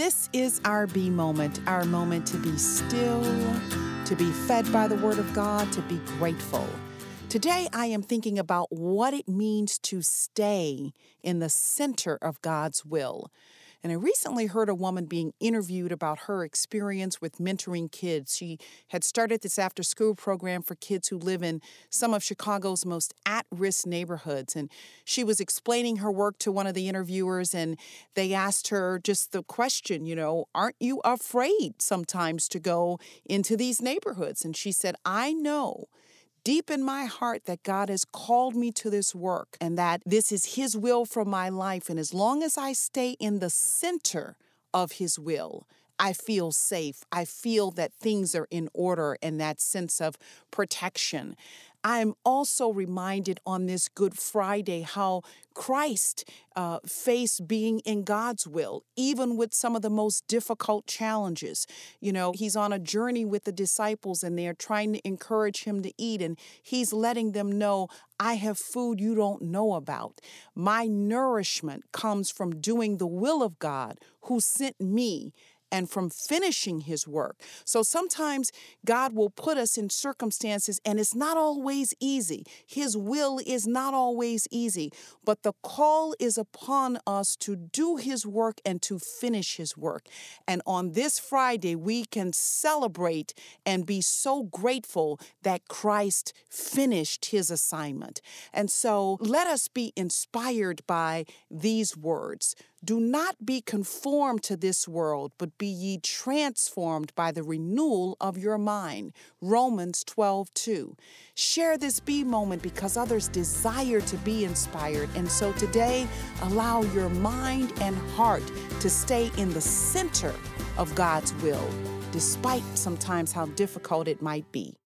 This is our B moment, our moment to be still, to be fed by the Word of God, to be grateful. Today, I am thinking about what it means to stay in the center of God's will. And I recently heard a woman being interviewed about her experience with mentoring kids. She had started this after-school program for kids who live in some of Chicago's most at-risk neighborhoods. And she was explaining her work to one of the interviewers, and they asked her just the question, aren't you afraid sometimes to go into these neighborhoods? And she said, I know deep in my heart that God has called me to this work and that this is His will for my life. And as long as I stay in the center of His will, I feel safe. I feel that things are in order and that sense of protection. I'm also reminded on this Good Friday how Christ faced being in God's will, even with some of the most difficult challenges. He's on a journey with the disciples and they're trying to encourage him to eat. And he's letting them know, I have food you don't know about. My nourishment comes from doing the will of God who sent me and from finishing His work. So sometimes God will put us in circumstances and it's not always easy. His will is not always easy, but the call is upon us to do His work and to finish His work. And on this Friday, we can celebrate and be so grateful that Christ finished His assignment. And so let us be inspired by these words. Do not be conformed to this world, but be ye transformed by the renewal of your mind. Romans 12:2. Share this B moment because others desire to be inspired. And so today, allow your mind and heart to stay in the center of God's will, despite sometimes how difficult it might be.